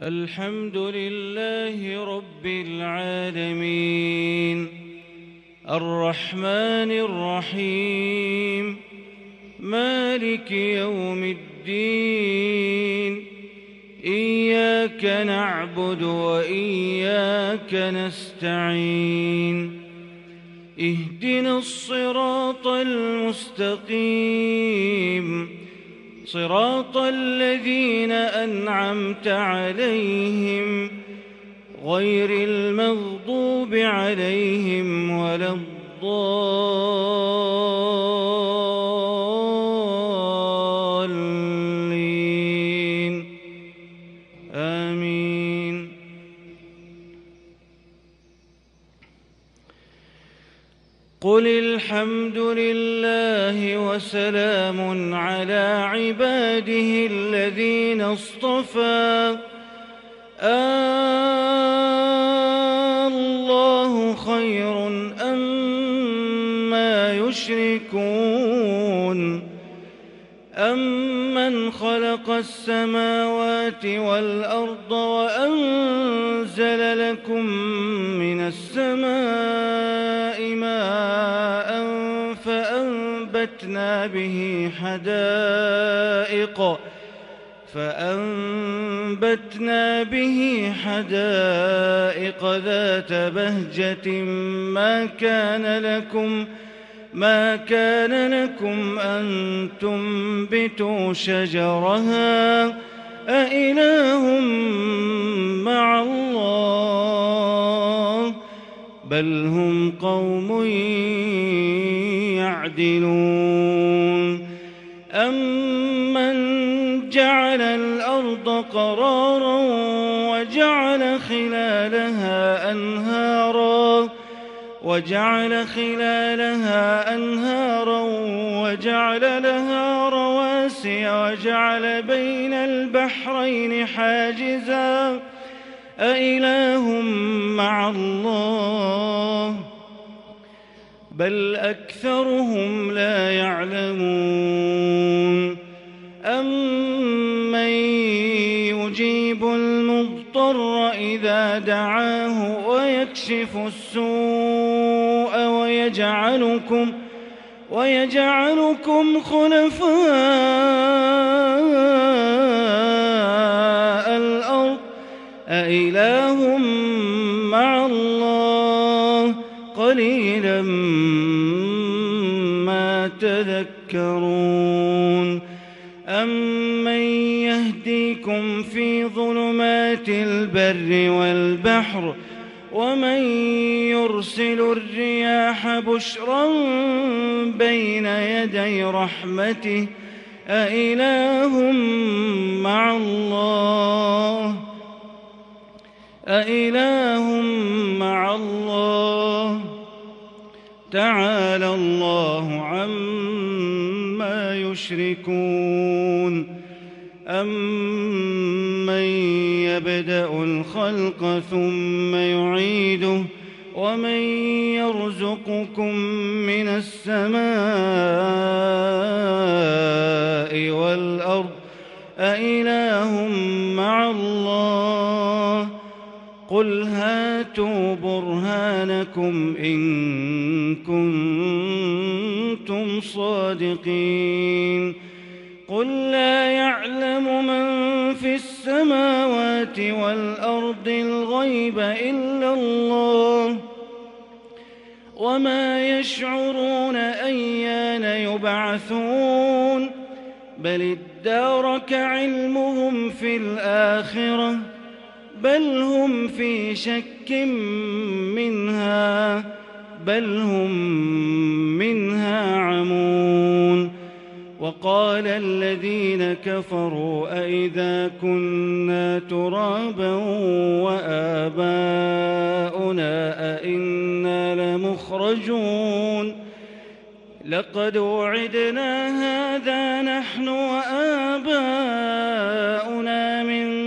الحمد لله رب العالمين الرحمن الرحيم مالك يوم الدين إياك نعبد وإياك نستعين اهدنا الصراط المستقيم صراط الذين أنعمت عليهم غير المغضوب عليهم ولا الضالين آمين. قل الحمد لله وسلام على عباده الذين اصطفى الله خير أما يشركون أمن خلق السماوات والأرض وأنزل لكم من السماء ماء فأنبتنا به حدائق ذات بهجة ما كان لكم أن تنبتوا شجرها أإله مع الله بل هم قوم يعدلون. أمن جعل الأرض قرارا وجعل خلالها أنهارا وجعل لها رواسي وجعل بين البحرين حاجزا أإله مع الله بل أكثرهم لا يعلمون. أمن يجيب المضطر إذا دعاه ويكشف السوء ويجعلكم خلفاء الأرض أإله مع الله قليلا ما تذكرون. أمن يهديكم في ظلمات البر والبحر ومن يرسل الرياح بشرا بين يدي رحمته أإله مع الله تعالى الله عما يشركون. أمن يبدأ الخلق ثم يعيده ومن يرزقكم من السماء والأرض أإله مع الله قل هاتوا برهانكم إن كنتم صادقين. قل لا يعلم من في السماوات والأرض الغيب إلا الله وما يشعرون أيان يبعثون بل ادارك علمهم في الآخرة بل هم في شك منها بل هم منها عمون. وقال الذين كفروا أئذا كنا ترابا وآباؤنا أئنا لمخرجون لقد وعدنا هذا نحن وآباؤنا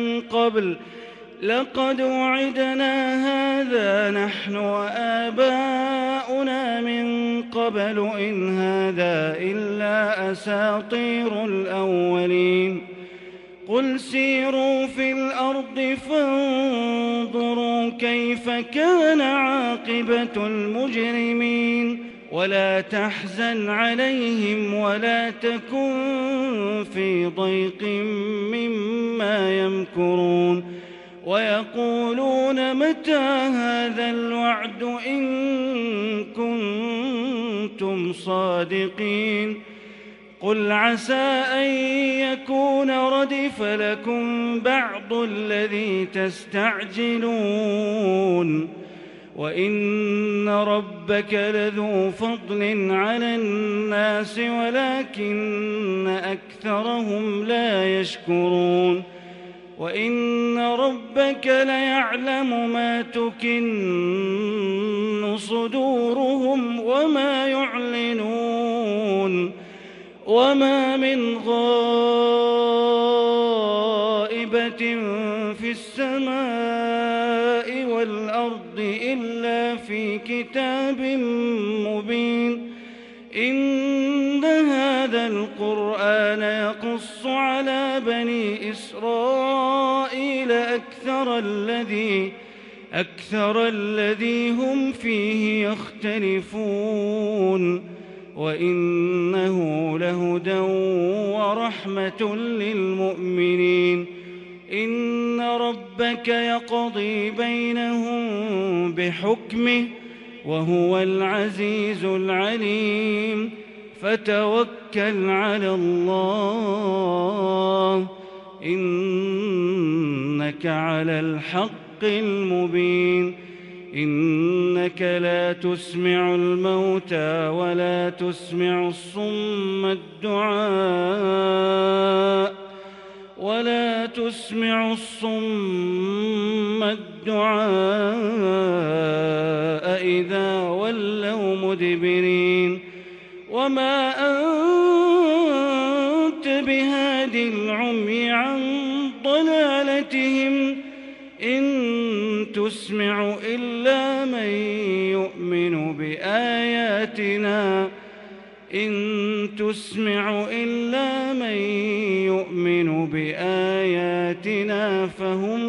من قبل إن هذا إلا أساطير الأولين قل سيروا في الأرض فانظروا كيف كان عاقبة المجرمين ولا تحزن عليهم ولا تكن في ضيق مما يمكرون ويقولون متى هذا الوعد إن كنتم صادقين قل عسى أن يكون ردف لكم بعض الذي تستعجلون وإن ربك لذو فضل على الناس ولكن أكثرهم لا يشكرون وإن ربك ليعلم ما تكن صدورهم وما يعلنون وما من غائبة في السماء والأرض إلا في كتاب مبين إن هذا القرآن يقص على بني إسرائيل أكثر الذي هم فيه يختلفون وإنه لهدى ورحمة للمؤمنين إن ربك يقضي بينهم بحكمه وهو العزيز العليم فتوكل على الله إنك على الحق المبين إنك لا تسمع الموتى ولا تسمع الصم الدعاء إذا ولوا مدبرين وما أنت بهاد العمي عن ضلالتهم إن تسمع إلا من يؤمن بآياتنا فهم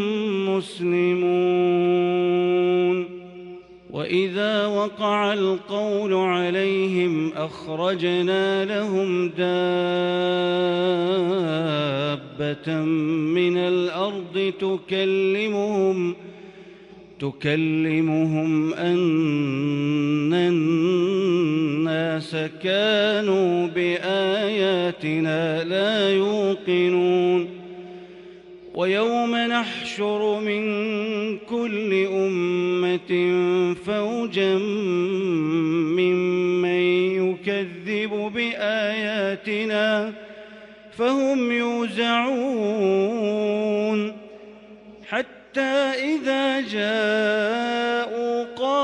مسلمون وإذا وقع القول عليهم أخرجنا لهم دابة من الأرض تكلمهم أن الناس كانوا بآياتنا لا يوقنون ويوم نحشر من كل أمة فوجا ممن يكذب بآياتنا فهم يوزعون حتى إذا جاءوا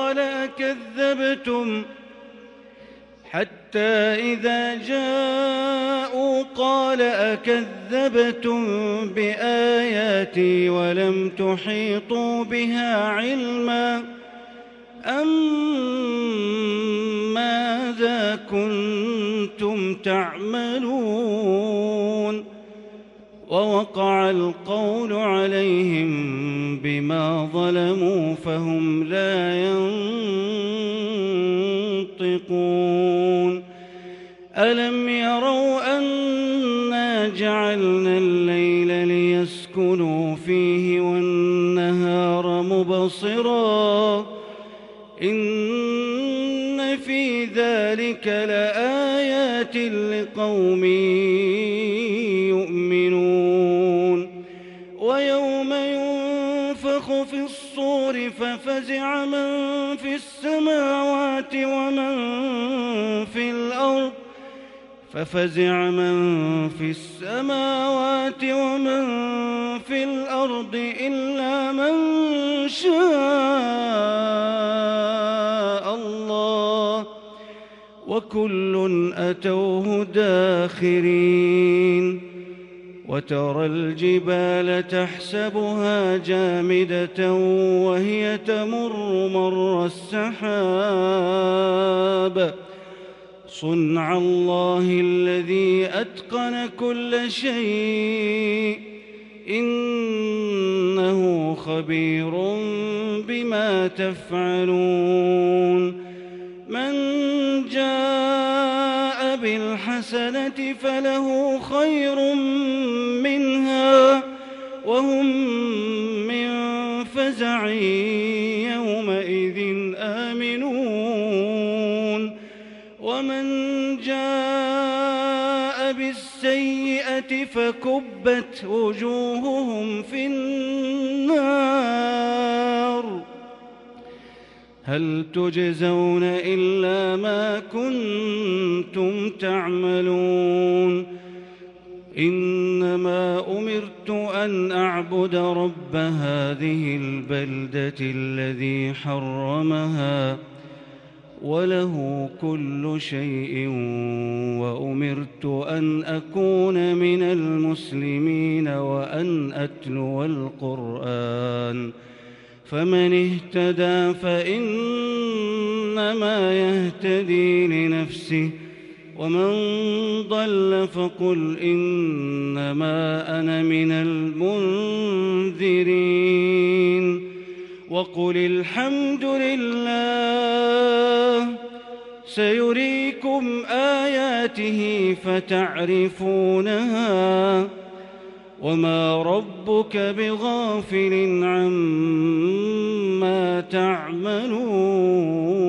قال أكذبتم بآياتي ولم تحيطوا بها علما أم ماذا كنتم تعملون ووقع القول عليهم بما ظلموا فهم لا ينطقون ألم يروا أنا جعلنا الليل ليسكنوا فيه والنهار مبصرا إن في ذلك لآيات لقوم يؤمنون ويوم ينفخ في الصور ففزع من في السماوات ومن في الأرض إلا من شاء الله وكل أتوه داخرين وترى الجبال تحسبها جامدة وهي تمر مر السحاب صنع الله الذي أتقن كل شيء إنه خبير بما تفعلون من جاء بالحسنة فله خير منها وهم من فزع يومئذ آمنون ومن جاء بالسيئة فكبت وجوههم في النار هل تجزون إلا ما كنتم تعملون إنما أمرت أن أعبد رب هذه البلدة الذي حرمها وله كل شيء وأمرت أن أكون من المسلمين وأن أتلو القرآن فمن اهتدى فإنما يهتدي لنفسه ومن ضل فقل إنما أنا من المنذرين وقل الحمد لله سيريكم آياته فتعرفونها وما ربك بغافل عما تعملون